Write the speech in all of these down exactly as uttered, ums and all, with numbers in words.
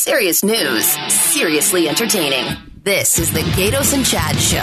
Serious news, seriously entertaining. This is the Gatos and Chad Show.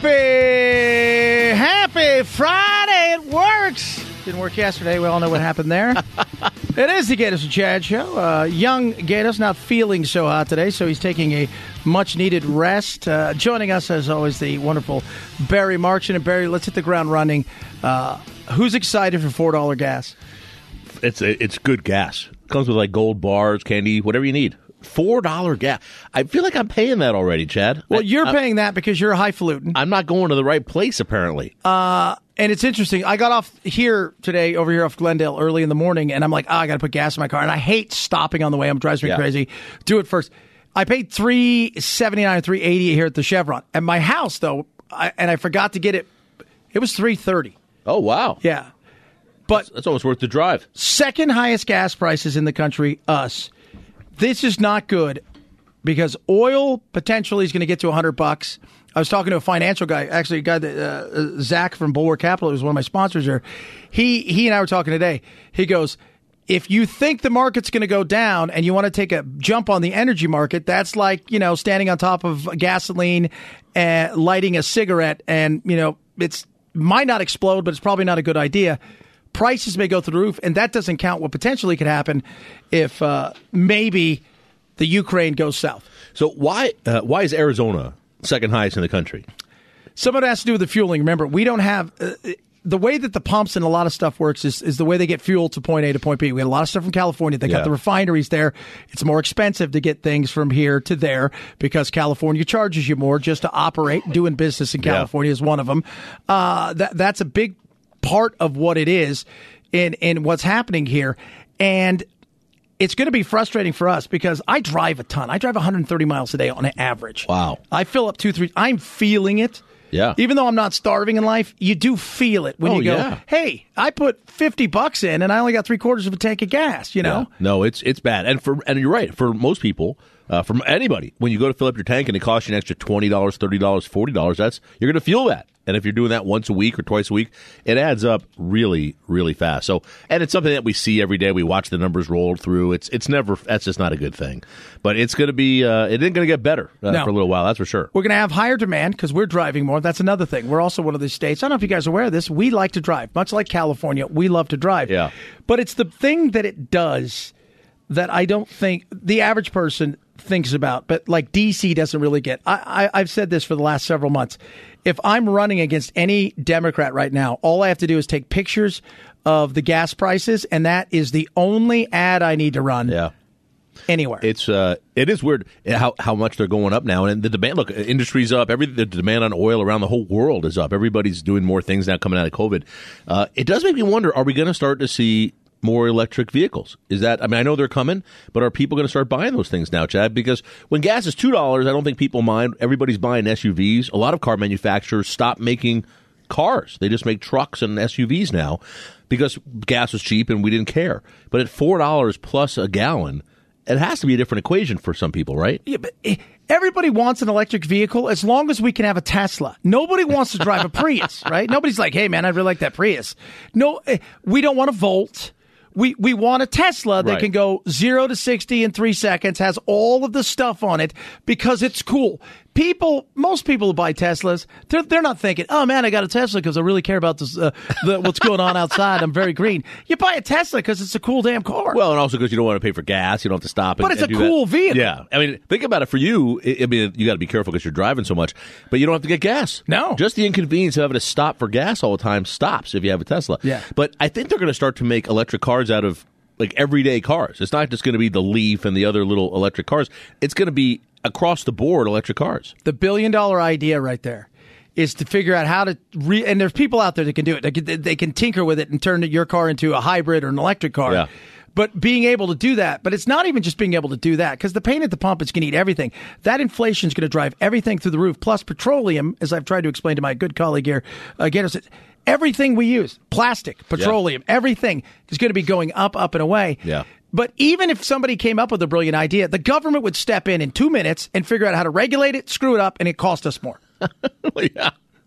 Happy, happy Friday. It works. Didn't work yesterday. We all know what happened there. It is the Gatos and Chad Show. Uh, young Gatos not feeling so hot today, so he's taking a much-needed rest. Uh, joining us, as always, the wonderful Barry Markson. And Barry, let's hit the ground running. Uh, who's excited for four dollars gas? It's it's good gas. Comes with like gold bars, candy, whatever you need. four dollars gas. I feel like I'm paying that already, Chad. Well, I, you're I, paying that because you're highfalutin. I'm not going to the right place, apparently. Uh, and it's interesting. I got off here today, over here off Glendale, early in the morning, and I'm like, oh, I got to put gas in my car. And I hate stopping on the way. I'm drives me yeah. crazy. Do it first. I paid three seventy-nine or three eighty here at the Chevron. At my house, though, I, and I forgot to get it, it was three thirty. Oh, wow. Yeah. But that's, that's almost worth the drive. Second highest gas prices in the country, us. This is not good because oil potentially is going to get to one hundred bucks. I was talking to a financial guy, actually a guy that uh, Zach from Bulwark Capital, who's one of my sponsors here. He he and I were talking today. He goes, if you think the market's going to go down and you want to take a jump on the energy market, that's like, you know, standing on top of gasoline and lighting a cigarette, and, you know, it's might not explode, but it's probably not a good idea. Prices may go through the roof, and that doesn't count what potentially could happen if uh, maybe the Ukraine goes south. So why uh, why is Arizona second highest in the country? Some of it has to do with the fueling. Remember, we don't have uh, the way that the pumps and a lot of stuff works is, is the way they get fuel to point A to point B. We had a lot of stuff from California. They yeah. got the refineries there. It's more expensive to get things from here to there because California charges you more just to operate. Doing business in California yeah. is one of them. Uh, that that's a big part of what it is in, in what's happening here. And it's going to be frustrating for us because I drive a ton. I drive one hundred thirty miles a day on an average. Wow. I fill up two, three. I'm feeling it. Yeah. Even though I'm not starving in life, you do feel it when oh, you go, yeah. hey, I put fifty bucks in and I only got three quarters of a tank of gas, you know? Yeah. No, it's it's bad. And for and you're right. For most people, uh, from anybody, when you go to fill up your tank and it costs you an extra twenty dollars, thirty dollars, forty dollars, that's you're going to feel that. And if you're doing that once a week or twice a week, it adds up really, really fast. So, and it's something that we see every day. We watch the numbers roll through. It's it's never, that's just not a good thing. But it's going to be, uh, it isn't going to get better uh, no. for a little while, that's for sure. We're going to have higher demand because we're driving more. That's another thing. We're also one of these states. I don't know if you guys are aware of this. We like to drive. Much like California, we love to drive. Yeah. But it's the thing that it does that I don't think the average person thinks about, but like D C doesn't really get. I, I, I've said this for the last several months. If I'm running against any Democrat right now, all I have to do is take pictures of the gas prices, and that is the only ad I need to run. Yeah. Anywhere. It's uh, it is weird how how much they're going up now, and the demand. Look, industry's up. Every the demand on oil around the whole world is up. Everybody's doing more things now coming out of COVID. Uh, it does make me wonder: are we going to start to see more electric vehicles? Is that, I mean, I know they're coming, but are people going to start buying those things now, Chad? Because when gas is two dollars, I don't think people mind. Everybody's buying S U Vs. A lot of car manufacturers stopped making cars. They just make trucks and S U Vs now because gas was cheap and we didn't care. But at four dollars plus a gallon, it has to be a different equation for some people, right? Yeah, but everybody wants an electric vehicle as long as we can have a Tesla. Nobody wants to drive a Prius, right? Nobody's like, hey, man, I really like that Prius. No, we don't want a Volt. We we want a Tesla that right. can go zero to sixty in three seconds, has all of the stuff on it because it's cool. People, most people who buy Teslas, they're, they're not thinking, oh, man, I got a Tesla because I really care about this, uh, the, what's going on outside. I'm very green. You buy a Tesla because it's a cool damn car. Well, and also because you don't want to pay for gas. You don't have to stop. And, but it's and a do cool that. vehicle. Yeah. I mean, think about it. For you, I mean, you got to be careful because you're driving so much, but you don't have to get gas. No. Just the inconvenience of having to stop for gas all the time stops if you have a Tesla. Yeah. But I think they're going to start to make electric cars out of like everyday cars. It's not just going to be the Leaf and the other little electric cars. It's going to be across the board electric cars. The billion dollar idea right there is to figure out how to re- and there's people out there that can do it. They can, they can tinker with it and turn your car into a hybrid or an electric car. Yeah. But being able to do that, but it's not even just being able to do that because the pain at the pump is going to eat everything. That inflation is going to drive everything through the roof. Plus petroleum, as I've tried to explain to my good colleague here, uh, Gatos, everything we use, plastic, petroleum, yeah. everything is going to be going up, up and away. Yeah. But even if somebody came up with a brilliant idea, the government would step in in two minutes and figure out how to regulate it, screw it up, and it cost us more. Yeah.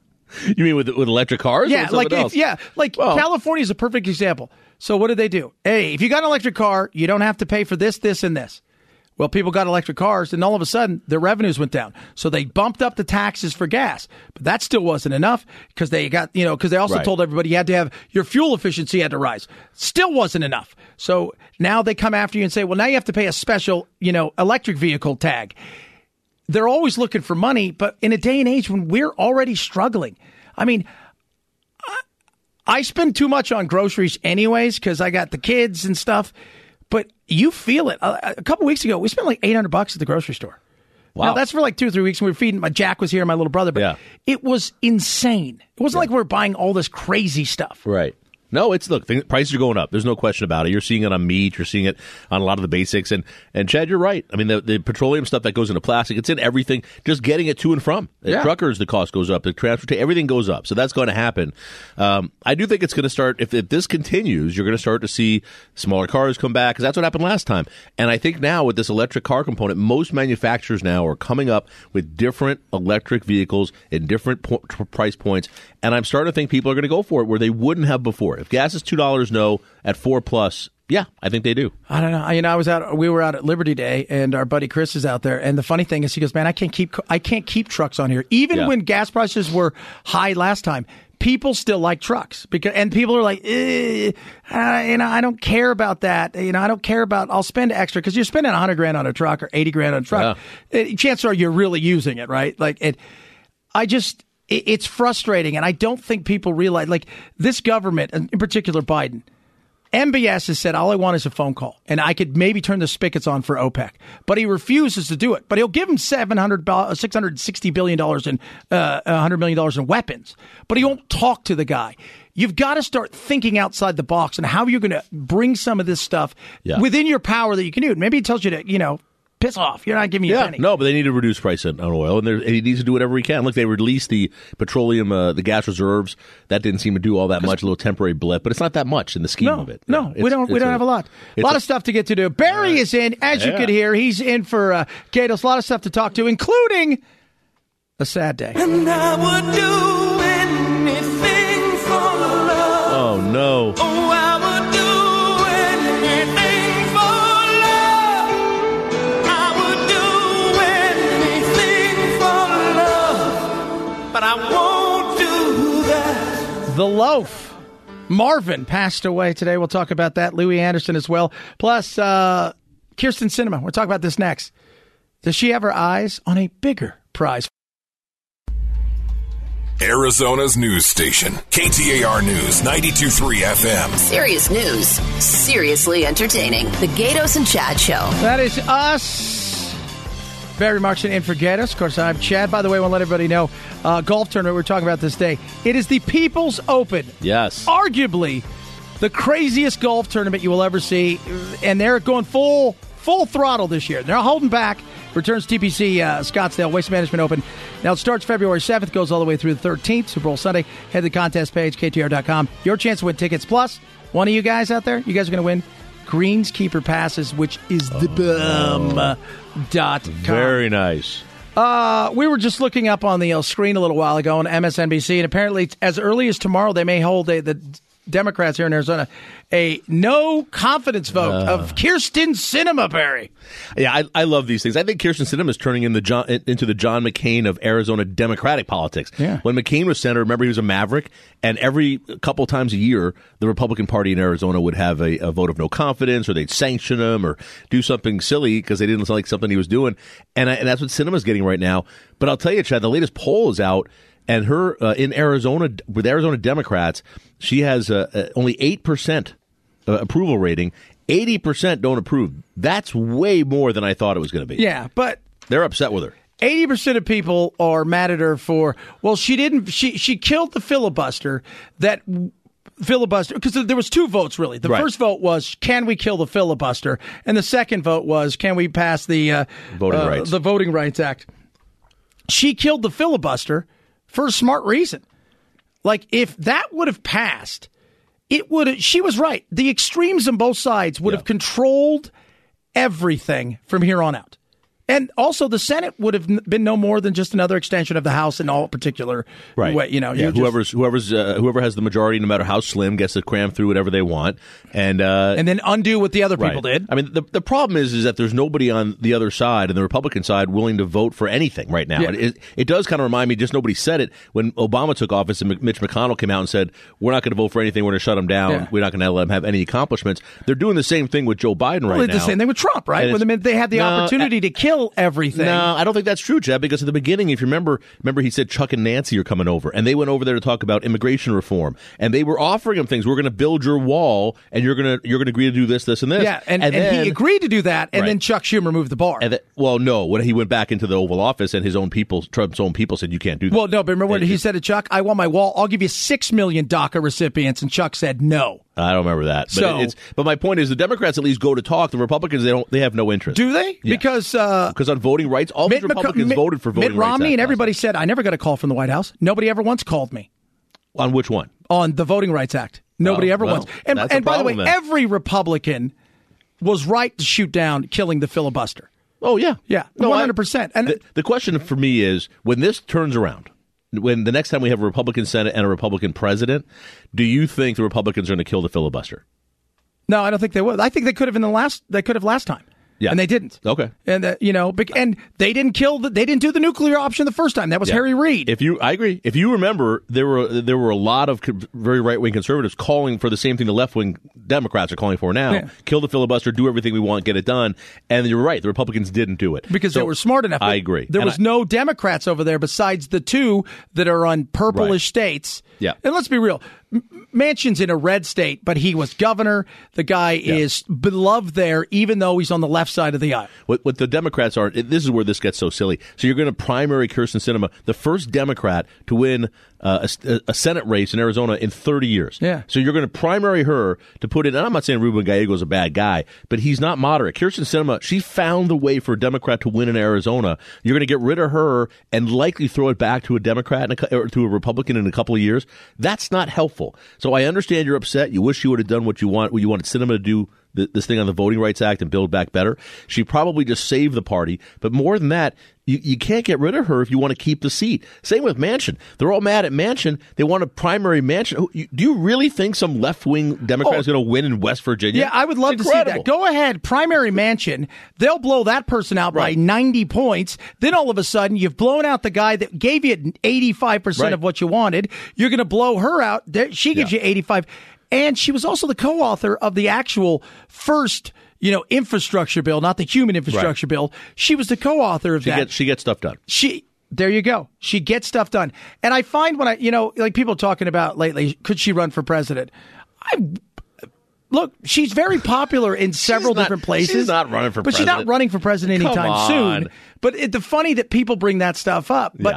You mean with with electric cars? Yeah, or like else? if, yeah, like well, California is a perfect example. So what did they do? Hey, if you got an electric car, you don't have to pay for this, this, and this. Well, people got electric cars, and all of a sudden, their revenues went down. So they bumped up the taxes for gas. But that still wasn't enough because they got, you know, because they also right. told everybody you had to have your fuel efficiency had to rise. Still wasn't enough. So now they come after you and say, well, now you have to pay a special, you know, electric vehicle tag. They're always looking for money, but in a day and age when we're already struggling, I mean, I, I spend too much on groceries anyways because I got the kids and stuff. But you feel it. A, a couple weeks ago, we spent like eight hundred bucks at the grocery store. Wow. Now, that's for like two or three weeks. And we were feeding. My Jack was here, and my little brother. But yeah. It was insane. It wasn't yeah. like we were buying all this crazy stuff. Right. No, it's look, things, prices are going up. There's no question about it. You're seeing it on meat. You're seeing it on a lot of the basics. And, and Chad, you're right. I mean, the, the petroleum stuff that goes into plastic, it's in everything. Just getting it to and from. Yeah. Truckers, the cost goes up. The transportation, everything goes up. So that's going to happen. Um, I do think it's going to start, if, if this continues, you're going to start to see smaller cars come back, because that's what happened last time. And I think now with this electric car component, most manufacturers now are coming up with different electric vehicles in different po- price points. And I'm starting to think people are going to go for it where they wouldn't have before. If gas is two dollars, no. At four plus, yeah, I think they do. I don't know. You know, I was out. We were out at Liberty Day, and our buddy Chris is out there. And the funny thing is, he goes, "Man, I can't keep. I can't keep trucks on here. Even yeah. when gas prices were high last time, people still like trucks because. And people are like, eh, uh, you know, I don't care about that. You know, I don't care about. I'll spend extra because you're spending a hundred grand on a truck or eighty grand on a truck. Yeah. It, chances are you're really using it, right? Like it. I just. It's frustrating, and I don't think people realize, like, this government, in particular Biden, M B S has said, all I want is a phone call, and I could maybe turn the spigots on for OPEC. But he refuses to do it. But he'll give him seven hundred, six hundred sixty billion dollars in uh, one hundred million dollars in weapons. But he won't talk to the guy. You've got to start thinking outside the box and how you're going to bring some of this stuff yeah. within your power that you can do. Maybe he tells you to, you know, piss off. You're not giving me yeah, a penny. No, but they need to reduce price on oil, and, and he needs to do whatever he can. Look, they released the petroleum, uh, the gas reserves. That didn't seem to do all that much, a little temporary blip, but it's not that much in the scheme no, of it. No, no we don't we don't a, have a lot. A lot a, of stuff to get to do. Barry uh, is in, as yeah. you could hear. He's in for uh, Gatos. A lot of stuff to talk to, including a sad day. And I would do anything for love. Oh, no. Oh, I would do but I won't do that. The Loaf. Marvin passed away today. We'll talk about that. Louis Anderson as well. Plus, uh, Kyrsten Sinema. We'll talk about this next. Does she have her eyes on a bigger prize? Arizona's news station. K T A R News, ninety-two point three F M. Serious news. Seriously entertaining. The Gatos and Chad Show. That is us. Barry Markson in for Gatos. Of course, I'm Chad. By the way, I want to let everybody know, uh, golf tournament we're talking about this day. It is the People's Open. Yes. Arguably the craziest golf tournament you will ever see. And they're going full full throttle this year. They're holding back. Returns T P C uh, Scottsdale Waste Management Open. Now it starts February seventh, goes all the way through the thirteenth, Super Bowl Sunday. Head to the contest page, K T R dot com. Your chance to win tickets. Plus, one of you guys out there, you guys are going to win Greenskeeper passes, which is the bum dot com. Very nice. Uh, we were just looking up on the uh, screen a little while ago on M S N B C, and apparently as early as tomorrow they may hold a, the Democrats here in Arizona a no confidence vote uh, of Kyrsten Sinema, Barry. Yeah, I, I love these things. I think Kyrsten Sinema is turning in the John, into the John McCain of Arizona Democratic politics. Yeah. When McCain was senator, remember he was a maverick, and every couple times a year, the Republican Party in Arizona would have a, a vote of no confidence, or they'd sanction him, or do something silly because they didn't like something he was doing. And, I, and that's what Sinema's getting right now. But I'll tell you, Chad, the latest poll is out. And her uh, in Arizona with Arizona Democrats, she has uh, uh, only eight percent uh, approval rating. eighty percent don't approve. That's way more than I thought it was going to be. Yeah, but they're upset with her. eighty percent of people are mad at her for, well, she didn't, she, she killed the filibuster that filibuster, because there was two votes, really. The right. first vote was, can we kill the filibuster? And the second vote was, can we pass the, uh, Voting uh, Rights. the Voting Rights Act? She killed the filibuster for a smart reason. Like, if that would have passed, it would have, she was right. The extremes on both sides would yeah. have controlled everything from here on out. And also, the Senate would have been no more than just another extension of the House in all particular right. way. You know, yeah, you whoever's just, whoever's uh, whoever has the majority, no matter how slim, gets to cram through whatever they want, and uh, and then undo what the other people right. did. I mean, the the problem is is that there's nobody on the other side and the Republican side willing to vote for anything right now. Yeah. It, it, it does kind of remind me, just nobody said it when Obama took office and Mitch McConnell came out and said, "We're not going to vote for anything. We're going to shut him down. Yeah. We're not going to let him have any accomplishments." They're doing the same thing with Joe Biden well, right they now. did the same thing with Trump, right? And When they had the no, opportunity uh, to kill everything. No, I don't think that's true, Jeb, because at the beginning, if you remember, remember he said Chuck and Nancy are coming over, and they went over there to talk about immigration reform, and they were offering him things. We're going to build your wall, and you're going to you're going to agree to do this, this, and this. Yeah, and, and, and then, he agreed to do that, and right. then Chuck Schumer moved the bar. And then, well, no, when he went back into the Oval Office, and his own people, Trump's own people, said you can't do that. Well, no, but remember when and, he said to Chuck, "I want my wall. I'll give you six million DACA recipients," and Chuck said no. I don't remember that. But So- it's but my point is, the Democrats at least go to talk. The Republicans, they don't. They have no interest. Do they? Yeah. Because uh, Because on voting rights, all Mitt these Republicans Mitt, voted for voting Mitt rights. Romney Act and last everybody night. said, "I never got a call from the White House. Nobody ever once called me On which one? on the Voting Rights Act. Nobody Oh, ever well, once." And, that's a and by the way, problem then. every Republican was right to shoot down killing the filibuster. Oh yeah, Yeah, No, one I- hundred percent. And the, the question for me is, when this turns around, when the next time we have a Republican Senate and a Republican president, do you think the Republicans are going to kill the filibuster? no, I don't think they would. I think they could have in the last. They could have last time. Yeah. And they didn't. Okay. And uh, you know, bec- and they didn't kill the. They didn't do the nuclear option the first time. That was Yeah. Harry Reid. If you, I agree. If you remember, there were there were a lot of co- very right wing conservatives calling for the same thing the left wing Democrats are calling for now: Yeah. kill the filibuster, do everything we want, get it done. And you're right, the Republicans didn't do it because So, they were smart enough. I agree. There And was I- no Democrats over there besides the two that are on purplish Right. states. Yeah. And let's be real. M- Manchin's in a red state, but he was governor. The guy is beloved there, even though he's on the left side of the aisle. What, what the Democrats are, this is where this gets so silly. So you're going to primary Kyrsten Sinema, the first Democrat to win uh, a, a Senate race in Arizona in thirty years. Yeah. So you're going to primary her to put in, and I'm not saying Ruben Gallego's a bad guy, but he's not moderate. Kyrsten Sinema, she found the way for a Democrat to win in Arizona. You're going to get rid of her and likely throw it back to a Democrat in a, cou- or to a Republican in a couple of years. That's not helpful. So I understand you're upset. You wish you would have done what you want, what you wanted Sinema to do, th- this thing on the Voting Rights Act and Build Back Better. She probably just saved the party. But more than that, you, you can't get rid of her if you want to keep the seat. Same with Manchin. They're all mad at Manchin. They want a primary Manchin. Who- you- Do you really think some left-wing Democrat Oh. is going to win in West Virginia? Yeah, I would love It's to see incredible. that. Go ahead, primary Manchin. They'll blow that person out Right. by ninety points. Then all of a sudden, you've blown out the guy that gave you eighty-five percent Right. of what you wanted. You're going to blow her out. There- She gives Yeah. you eighty-five. And she was also the co-author of the actual first, you know, infrastructure bill, not the human infrastructure Right. bill. She was the co-author of She that. gets, she gets stuff done. She there you go. She gets stuff done. And I find when I, you know, like people talking about lately, could she run for president? I look, she's very popular in several not- different places. she's not running for but she's president. not running for president Come anytime on. soon. But it, the funny that people bring that stuff up. But Yeah.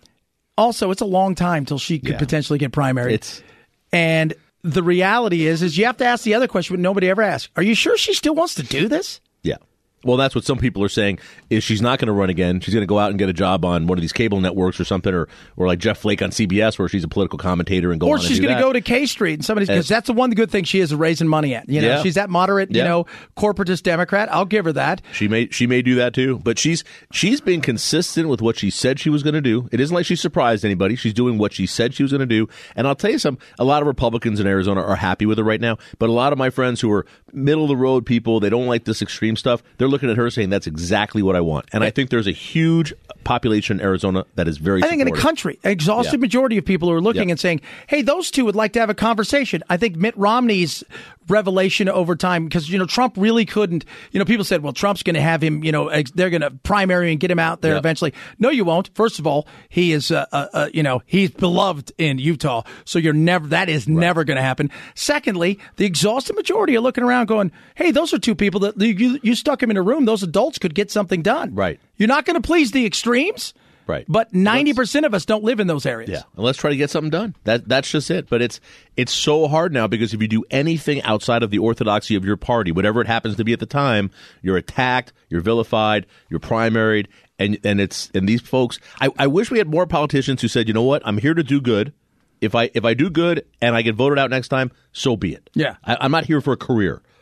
also, it's a long time till she could Yeah. potentially get primary. It's and the reality is, is you have to ask the other question, but nobody ever asks. Are you sure she still wants to do this? Yeah. Well, that's what some people are saying, is she's not going to run again. She's going to go out and get a job on one of these cable networks or something, or or like Jeff Flake on C B S, where she's a political commentator and go Or on and she's do going to that. go to K Street and somebody's because As- that's the one good thing she is raising money at. You know, Yeah. she's that moderate, you Yeah. know, corporatist Democrat. I'll give her that. She may she may do that too, but she's she's been consistent with what she said she was going to do. It isn't like she surprised anybody. She's doing what she said she was going to do. And I'll tell you some, a lot of Republicans in Arizona are happy with her right now, but a lot of my friends who are middle of the road people, they don't like this extreme stuff. They're looking at her saying that's exactly what I want. And I think there's a huge population in Arizona that is very I think in the supportive. country, an exhaustive Yeah. majority of people who are looking Yeah. and saying, hey, those two would like to have a conversation. I think Mitt Romney's revelation over time, because, you know, Trump really couldn't, you know, people said, well, Trump's going to have him, you know, ex- they're going to primary and get him out there Yeah. eventually. No, you won't. First of all, he is, uh, uh, uh, you know, he's beloved in Utah. So you're never, that is never going to happen. Secondly, the exhaustive majority are looking around going, hey, those are two people that you, you stuck them in a room. Those adults could get something done. Right. You're not going to please the extremes. Right. But ninety percent of us don't live in those areas. Yeah, and let's try to get something done. That that's just it. But it's it's so hard now because if you do anything outside of the orthodoxy of your party, whatever it happens to be at the time, you're attacked, you're vilified, you're primaried, and and it's and these folks. I, I wish we had more politicians who said, you know what, I'm here to do good. If I if I do good and I get voted out next time, so be it. Yeah. I, I'm not here for a career.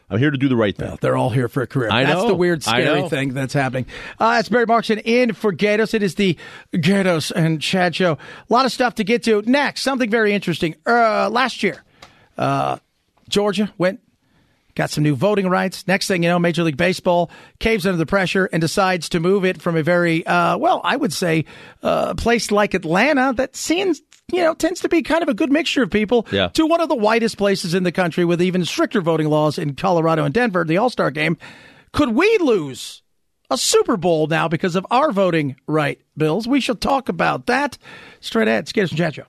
I'm here to do the right thing. Well, they're all here for a career. I That's know. the weird, I scary know. thing that's happening. Uh, it's Barry Markson in for Gatos. It is the Gatos and Chad Show. A lot of stuff to get to. Next, something very interesting. Uh, last year, uh, Georgia went, got some new voting rights. Next thing you know, Major League Baseball caves under the pressure and decides to move it from a very, uh, well, I would say, uh, a place like Atlanta that seems, you know, tends to be kind of a good mixture of people Yeah. to one of the whitest places in the country with even stricter voting laws in Colorado and Denver, the All-Star Game. Could we lose a Super Bowl now because of our voting right bills? We shall talk about that straight ahead. It's Gatos and Chad Show.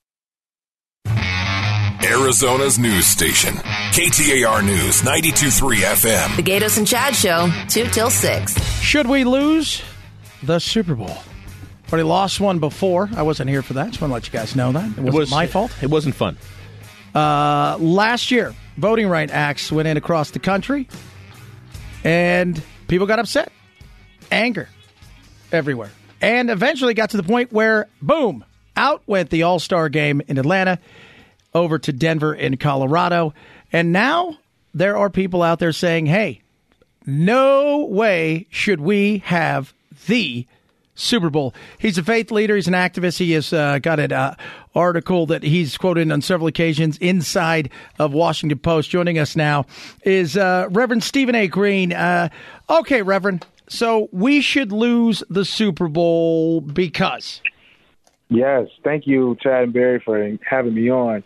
Arizona's news station. K T A R News, ninety-two point three F M. The Gatos and Chad Show, two till six. Should we lose the Super Bowl? Already lost one before. I wasn't here for that. Just want to let you guys know that. It wasn't It was my fault. It wasn't fun. Uh, last year, voting right acts went in across the country, and people got upset. Anger everywhere. And eventually got to the point where, boom, out went the All-Star Game in Atlanta over to Denver in Colorado. And now there are people out there saying, hey, no way should we have the Super Bowl. He's a faith leader. He's an activist. He has uh, got an uh, article that he's quoted on several occasions inside of Washington Post. Joining us now is uh, Reverend Stephen A. Green. Uh, okay, Reverend, so we should lose the Super Bowl because... Yes, thank you, Chad and Barry, for having me on.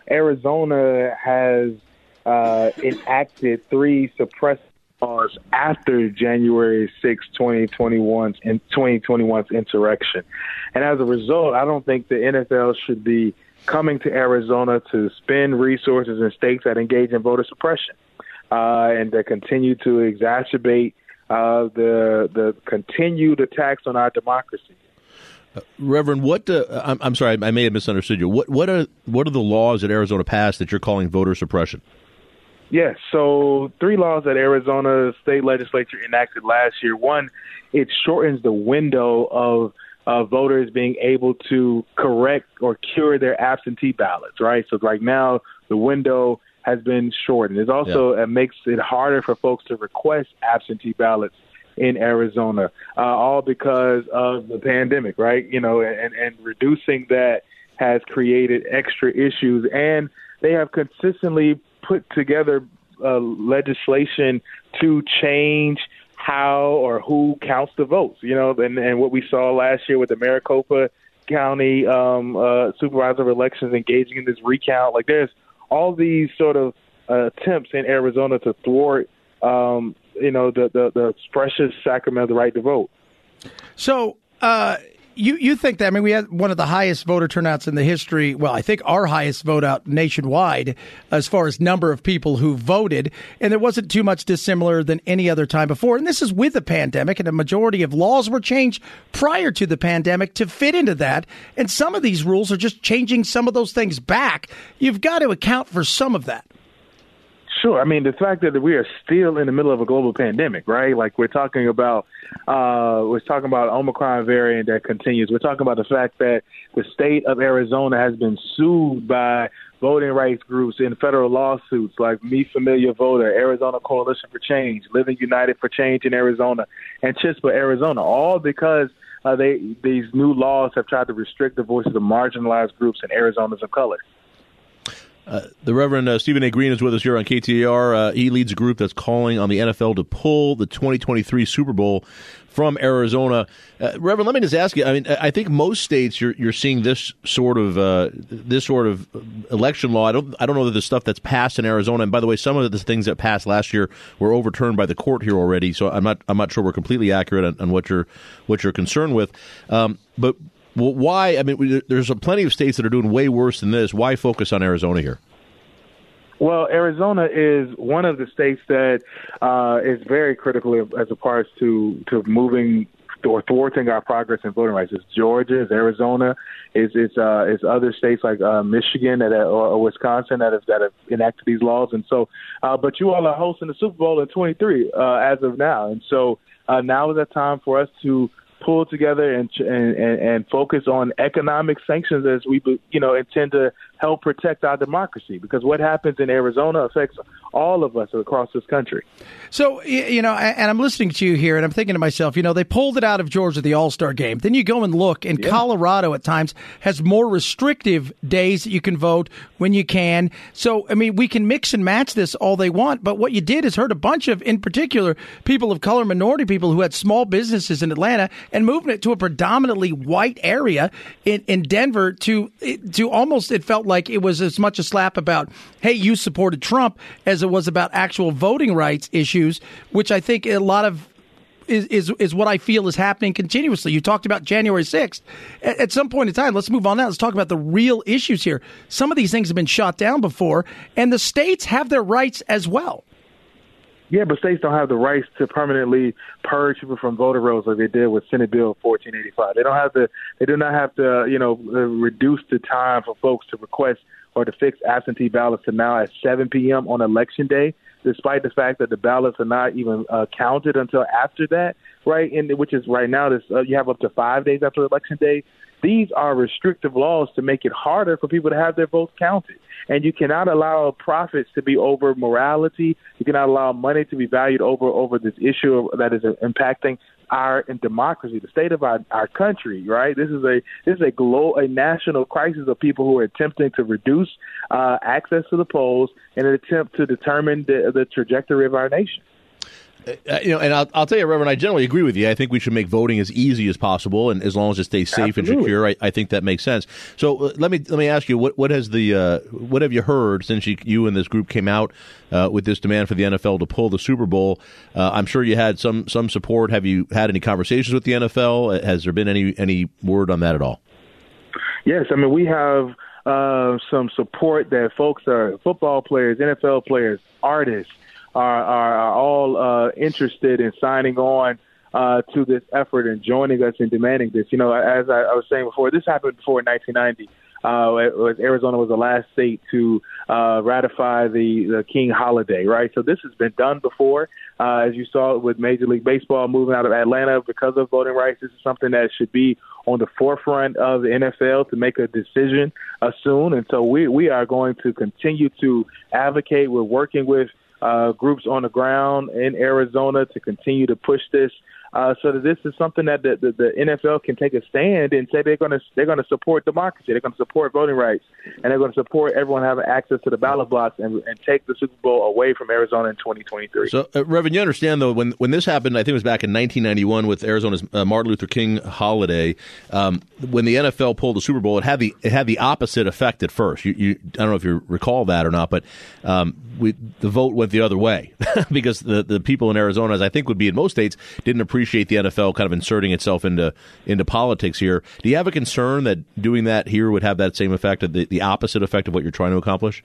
Arizona has uh, enacted three suppressive laws after January sixth, twenty twenty-one, and twenty twenty-one's insurrection. And as a result, I don't think the N F L should be coming to Arizona to spend resources in states that engage in voter suppression uh, and that continue to exacerbate uh, the the continued attacks on our democracy. Reverend, what? Uh, I'm, I'm sorry, I may have misunderstood you. What? What are what are the laws that Arizona passed that you're calling voter suppression? Yes, so three laws that Arizona state legislature enacted last year. One, it shortens the window of uh, voters being able to correct or cure their absentee ballots, right? So right now, the window has been shortened. It also yeah. it makes it harder for folks to request absentee ballots in Arizona, uh, all because of the pandemic, right? You know, and, and reducing that has created extra issues. And they have consistently put together uh, legislation to change how or who counts the votes, you know, and, and what we saw last year with the Maricopa County um, uh, supervisor of elections engaging in this recount. Like there's all these sort of uh, attempts in Arizona to thwart, um, you know, the, the, the precious sacrament of the right to vote. So, uh, You you think that, I mean, we had one of the highest voter turnouts in the history, well, I think our highest vote out nationwide as far as number of people who voted, and it wasn't too much dissimilar than any other time before. And this is with the pandemic, and a majority of laws were changed prior to the pandemic to fit into that. And some of these rules are just changing some of those things back. You've got to account for some of that. Sure. I mean, the fact that we are still in the middle of a global pandemic, right? Like we're talking about, uh, we're talking about Omicron variant that continues. We're talking about the fact that the state of Arizona has been sued by voting rights groups in federal lawsuits like Me Familiar Voter, Arizona Coalition for Change, Living United for Change in Arizona, and CHISPA Arizona, all because uh, they these new laws have tried to restrict the voices of marginalized groups in Arizonans of color. Uh, the Reverend uh, Stephen A. Green is with us here on K T A R. Uh, he leads a group that's calling on the N F L to pull the twenty twenty-three Super Bowl from Arizona. Uh, Reverend, let me just ask you. I mean, I think most states you're you're seeing this sort of uh, this sort of election law. I don't I don't know that the stuff that's passed in Arizona. And by the way, some of the things that passed last year were overturned by the court here already. So I'm not I'm not sure we're completely accurate on, on what you're what you're concerned with. Um, but Well, why? I mean, there's plenty of states that are doing way worse than this. Why focus on Arizona here? Well, Arizona is one of the states that uh, is very critical as a part to to moving or thwarting our progress in voting rights. It's Georgia, it's Arizona, it's it's, uh, it's other states like uh, Michigan that are, or, or Wisconsin that have that have enacted these laws. And so, uh, but you all are hosting the Super Bowl in twenty-three uh, as of now, and so uh, now is the time for us to pull together and, and and focus on economic sanctions as we, you know, intend to help protect our democracy, because what happens in Arizona affects all of us across this country. So, you know, and I'm listening to you here, and I'm thinking to myself, you know, they pulled it out of Georgia, the All-Star game. Then you go and look, and yeah. Colorado at times has more restrictive days that you can vote when you can. So, I mean, we can mix and match this all they want, but what you did is hurt a bunch of, in particular, people of color, minority people who had small businesses in Atlanta, and moving it to a predominantly white area in, in Denver to, to almost, it felt like it was as much a slap about, hey, you supported Trump, as it was about actual voting rights issues, which I think a lot of is, is is what I feel is happening continuously. You talked about January sixth. At, at some point in time, let's move on now. Let's talk about the real issues here. Some of these things have been shot down before, and the states have their rights as well. Yeah, but states don't have the rights to permanently purge people from voter rolls like they did with Senate Bill fourteen eighty-five. They don't have to. They do not have to, you know, reduce the time for folks to request or to fix absentee ballots to now at seven p.m. on Election Day, despite the fact that the ballots are not even uh, counted until after that, right? And which is right now, this uh, you have up to five days after Election Day. These are restrictive laws to make it harder for people to have their votes counted. And you cannot allow profits to be over morality. You cannot allow money to be valued over over this issue that is impacting our democracy, the state of our, our country, right? This is a this is a glo- a national crisis of people who are attempting to reduce uh, access to the polls in an attempt to determine the, the trajectory of our nation. Uh, you know, and I'll, I'll tell you, Reverend, I generally agree with you. I think we should make voting as easy as possible, and as long as it stays safe Absolutely. and secure, I, I think that makes sense. So uh, let me let me ask you, what what has the uh, what have you heard since you, you and this group came out uh, with this demand for the N F L to pull the Super Bowl? Uh, I'm sure you had some some support. Have you had any conversations with the N F L? Has there been any any word on that at all? Yes, I mean we have uh, some support that folks are football players, N F L players, artists. Are, are, are all uh, interested in signing on uh, to this effort and joining us in demanding this. You know, as I, I was saying before, this happened before in nineteen ninety. Uh, it was, Arizona was the last state to uh, ratify the, the King holiday, right? So this has been done before. Uh, as you saw with Major League Baseball moving out of Atlanta because of voting rights, this is something that should be on the forefront of the N F L to make a decision uh, soon. And so we, we are going to continue to advocate. We're working with Uh, groups on the ground in Arizona to continue to push this, uh, so that this is something that the, the, the N F L can take a stand and say they're going to they're going to support democracy, they're going to support voting rights, and they're going to support everyone having access to the ballot box and, and take the Super Bowl away from Arizona in twenty twenty-three. So, uh, Reverend, you understand though, when when this happened, I think it was back in nineteen ninety-one with Arizona's uh, Martin Luther King holiday. Um, when the N F L pulled the Super Bowl, it had the it had the opposite effect at first. You, you I don't know if you recall that or not, but um, we, the vote went the other way because the, the people in Arizona, as I think would be in most states, didn't appreciate the N F L kind of inserting itself into into politics here. Do you have a concern that doing that here would have that same effect, the, the opposite effect of what you're trying to accomplish?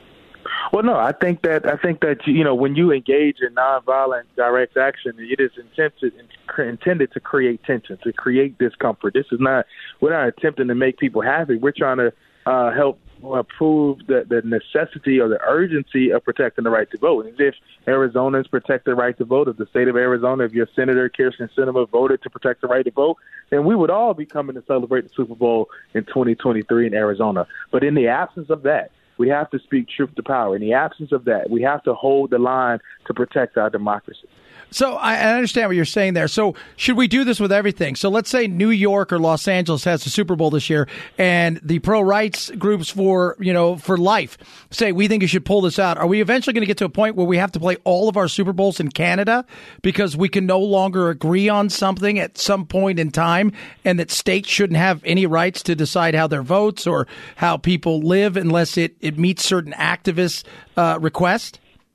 Well, no, I think that I think that you know when you engage in nonviolent direct action, it is intended intended to create tension, to create discomfort. This is not we're not attempting to make people happy. We're trying to uh, help uh, prove the, the necessity or the urgency of protecting the right to vote. And if Arizonans protect the right to vote, if the state of Arizona, if your Senator Kyrsten Sinema voted to protect the right to vote, then we would all be coming to celebrate the Super Bowl in twenty twenty-three in Arizona. But in the absence of that, we have to speak truth to power. In the absence of that, we have to hold the line to protect our democracy. So I understand what you're saying there. So should we do this with everything? So let's say New York or Los Angeles has the Super Bowl this year, and the pro rights groups for, you know, for life say, we think you should pull this out. Are we eventually going to get to a point where we have to play all of our Super Bowls in Canada because we can no longer agree on something at some point in time, and that states shouldn't have any rights to decide how their votes or how people live unless it, it meets certain activists' uh, requests?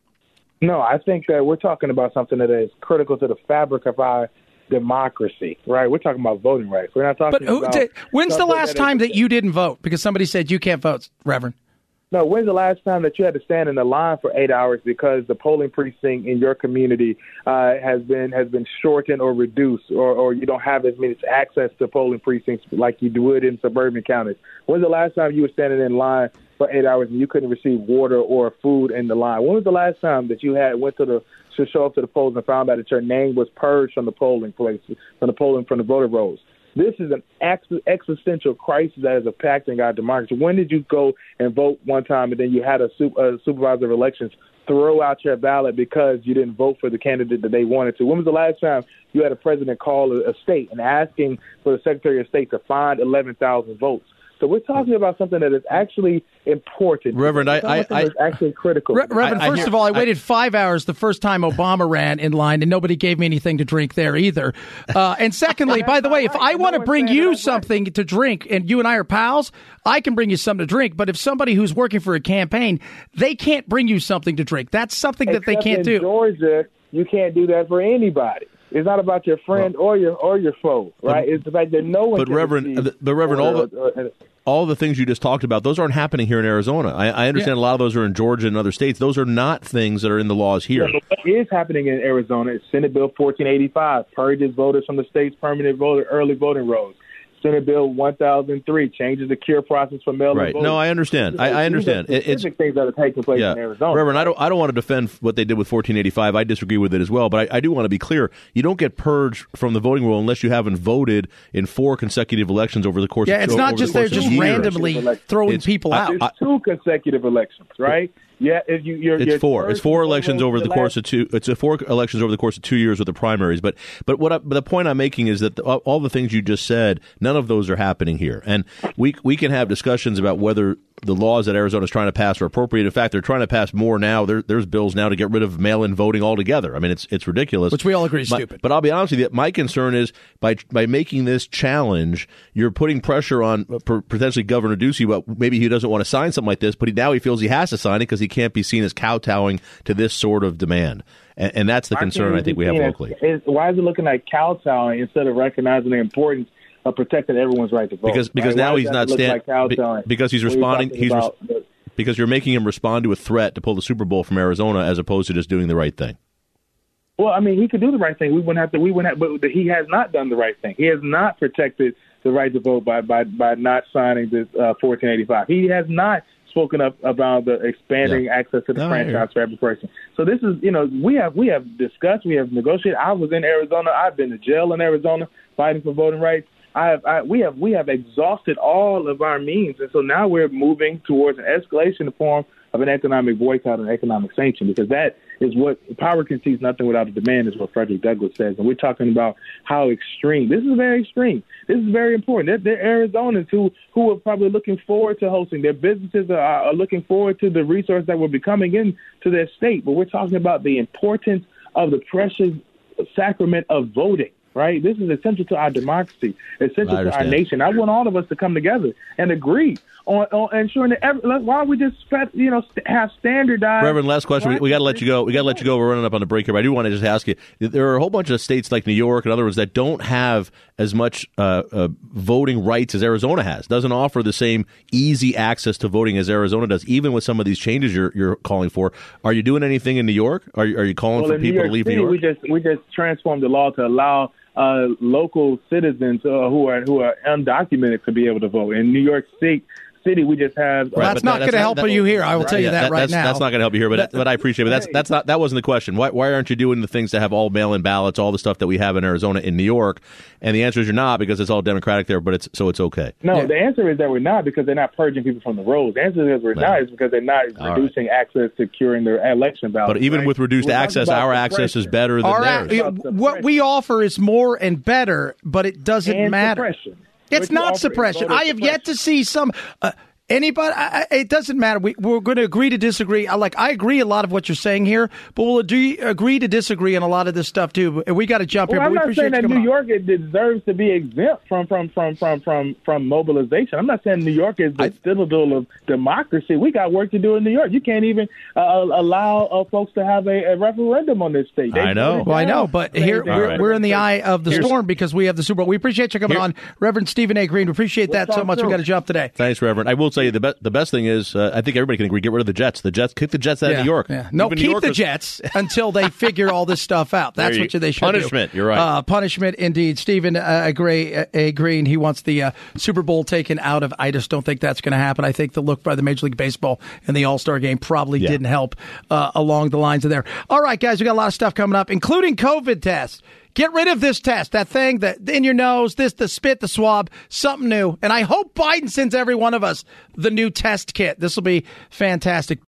No, I think that we're talking about something that is critical to the fabric of our democracy, right? We're talking about voting rights. We're not talking but who, about... Did, when's the last that time is, that you didn't vote because somebody said you can't vote, Reverend? No, when's the last time that you had to stand in the line for eight hours because the polling precinct in your community uh, has been has been shortened or reduced, or, or you don't have as many access to polling precincts like you would in suburban counties? When's the last time you were standing in line for eight hours and you couldn't receive water or food in the line? When was the last time that you had went to the to show up to the polls and found out that your name was purged from the polling place, from the polling from the voter rolls? This is an ex- existential crisis that is impacting our democracy. When did you go and vote one time and then you had a, su- a supervisor of elections throw out your ballot because you didn't vote for the candidate that they wanted to? When was the last time you had a president call a, a state and asking for the Secretary of State to find eleven thousand votes? So we're talking about something that is actually important. Reverend, I, I, I actually critical. Re- Reverend, I, I first hear, of all, I waited I, five hours the first time Obama ran in line, and nobody gave me anything to drink there either. Uh, and secondly, by the way, if I want to bring you something to drink, and you and I are pals, I can bring you something to drink. But if somebody who's working for a campaign, they can't bring you something to drink. That's something that Except they can't in do. Georgia, you can't do that for anybody. It's not about your friend well, or your or your foe, right? But, it's the fact that no one. But can Reverend, but Reverend, all the. Or, or, all the things you just talked about, those aren't happening here in Arizona. I, I understand yeah. a lot of those are in Georgia and other states. Those are not things that are in the laws here. Yeah, but what is happening in Arizona is Senate Bill fourteen eighty-five, purges voters from the state's permanent voter early voting rolls. Senate Bill one thousand three changes the cure process for mail-in right. voting. No, I understand. I, I understand. These are specific it's things that are taking place yeah. in Arizona. Reverend, I don't. I don't want to defend what they did with fourteen eighty-five. I disagree with it as well. But I, I do want to be clear. You don't get purged from the voting roll unless you haven't voted in four consecutive elections over the course. Yeah, of, it's not just the they're just randomly throwing it's, people I, out. It's two consecutive elections, right? Yeah, if you, you're, it's you're four. It's four elections over the course of two. It's a four elections over the course of two years with the primaries. But but what I, but the point I'm making is that the, all the things you just said, none of those are happening here. And we we can have discussions about whether the laws that Arizona is trying to pass are appropriate. In fact, they're trying to pass more now. There, there's bills now to get rid of mail-in voting altogether. I mean, it's it's ridiculous. Which we all agree is my, stupid. But I'll be honest with you. My concern is by by making this challenge, you're putting pressure on uh, potentially Governor Ducey. But maybe he doesn't want to sign something like this, but he, now he feels he has to sign it because he can't be seen as kowtowing to this sort of demand. And, and that's the concern I think we have locally. As, why is it looking like kowtowing instead of recognizing the importance of protecting everyone's right to vote? Because because right? now Why he's not standing like because he's responding. He's res- the, because you're making him respond to a threat to pull the Super Bowl from Arizona as opposed to just doing the right thing. Well, I mean, he could do the right thing. We wouldn't have to. We wouldn't have, but he has not done the right thing. He has not protected the right to vote by by, by not signing this uh, fourteen eighty-five. He has not spoken up about the expanding yeah. access to the no, franchise for every person. So this is, you know, we have we have discussed, we have negotiated. I was in Arizona. I've been to jail in Arizona fighting for voting rights. I have, I, we have we have exhausted all of our means, and so now we're moving towards an escalation in the form of an economic boycott and economic sanction, because that is what power concedes nothing without a demand, is what Frederick Douglass says. And we're talking about how extreme. This is very extreme. This is very important. They're, they're Arizonans who, who are probably looking forward to hosting. Their businesses are, are looking forward to the resources that will be coming into their state. But we're talking about the importance of the precious sacrament of voting. Right? This is essential to our democracy, essential to our nation. I want all of us to come together and agree on, on ensuring that every, why don't we just, you know, have standardized. Reverend, last question. We, we got to let you go. We got to let you go. We're running up on the break here. But I do want to just ask you. There are a whole bunch of states like New York and other ones that don't have as much uh, uh, voting rights as Arizona has. Doesn't offer the same easy access to voting as Arizona does. Even with some of these changes you're you're calling for, are you doing anything in New York? Are you, are you calling well, for people to leave City, New York? We just we just transformed the law to allow Uh, local citizens uh, who are who are undocumented to be able to vote. In New York City, City we just have. Well, that's not going to help that, you here. I will right. tell you that, that right that's, now. That's not going to help you here, but that, but I appreciate it. But that's that's not that wasn't the question. Why why aren't you doing the things that have all mail-in ballots, all the stuff that we have in Arizona, in New York? And the answer is you're not, because it's all Democratic there. But it's so it's okay. No, yeah. the answer is that we're not, because they're not purging people from the rolls. The answer is we're no. not is because they're not all reducing right. access to curing their election ballots. But even right? with reduced we're access, our access is better than our, theirs. A, what we offer is more and better, but it doesn't and matter. Suppression. It's not suppression. I have suppression. yet to see some. Uh, Anybody, I, it doesn't matter. We, we're going to agree to disagree. I like, I agree a lot of what you're saying here, but we'll agree, agree to disagree on a lot of this stuff too. We got to jump well, here. I'm but we not saying that New on. York it deserves to be exempt from from from from from from mobilization. I'm not saying New York is the citadel of democracy. We got work to do in New York. You can't even uh, allow uh, folks to have a, a referendum on this state. They I know. Well, I know, but here we're, right. we're in the eye of the Here's, storm because we have the Super Bowl. We appreciate you coming here, on, Reverend Stephen A. Green. We appreciate we'll that so much. Through. We got to jump today. Thanks, Reverend. I will tell you the best. The best thing is, uh, I think everybody can agree, get rid of the Jets. The Jets, kick the Jets out yeah, of New York. Yeah. No, Even keep Yorkers, the Jets until they figure all this stuff out. That's you, what they should punishment, do. You're right. Uh, punishment, indeed. Stephen uh, Gray, uh, A. Green, he wants the uh, Super Bowl taken out of. I just don't think that's going to happen. I think the look by the Major League Baseball in the All-Star game probably yeah. didn't help uh, along the lines of there. All right, guys, we got a lot of stuff coming up, including COVID tests. Get rid of this test, that thing that in your nose, this, the spit, the swab, something new. And I hope Biden sends every one of us the new test kit. This will be fantastic.